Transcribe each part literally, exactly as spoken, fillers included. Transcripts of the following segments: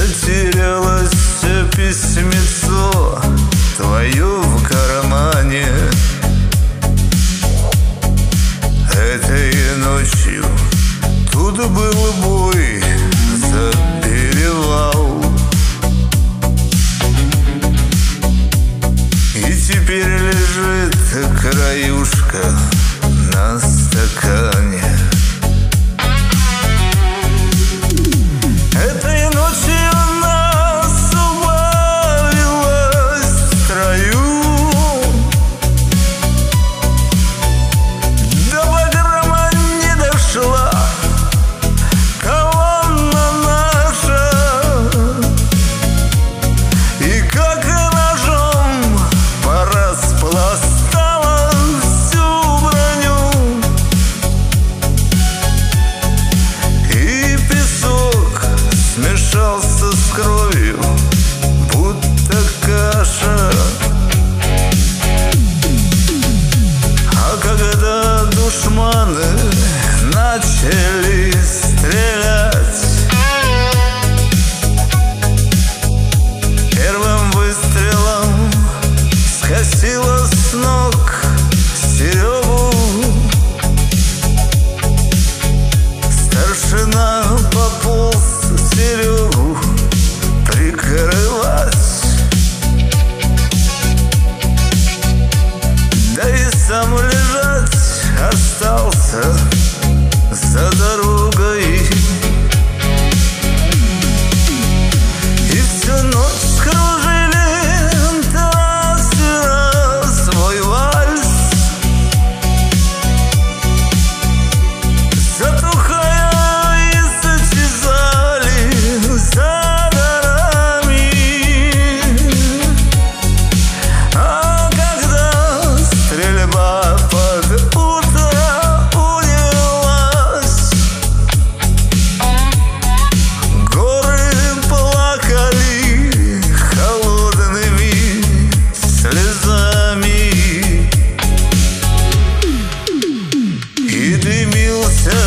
затерялось письмецо твое в кармане. Этой ночью тут был бой за перевал, и теперь лежит краюшка на стакане. Этой ночью нас убавилось в строю, до Баграма не дошла колонна наша, и как ножом пораспластала всю броню, и песок смешался с кровью, будто каша. А когда душманы начали стрелять, первым выстрелом скосило с ног Серегу. Старшина пополз Серегу прикрывать, да и сам лежать остался за дорогой. И всю ночь скружили трассера свой вальс, затухая и сочезали за дарами. А когда стрельба под утро унялась, горы плакали холодными слезами, и дымился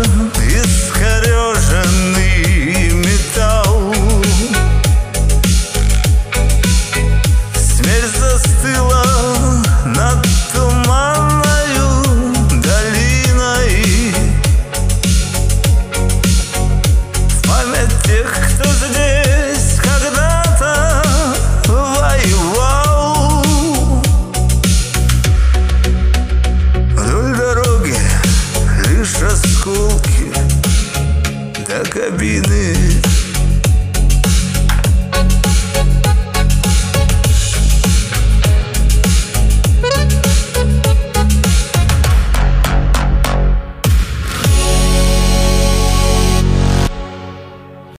искореженный металл. Смерть застыла над туманною долиной, в память тех, кто здесь когда-то воевал. Вдоль дороги лишь осколки до кабины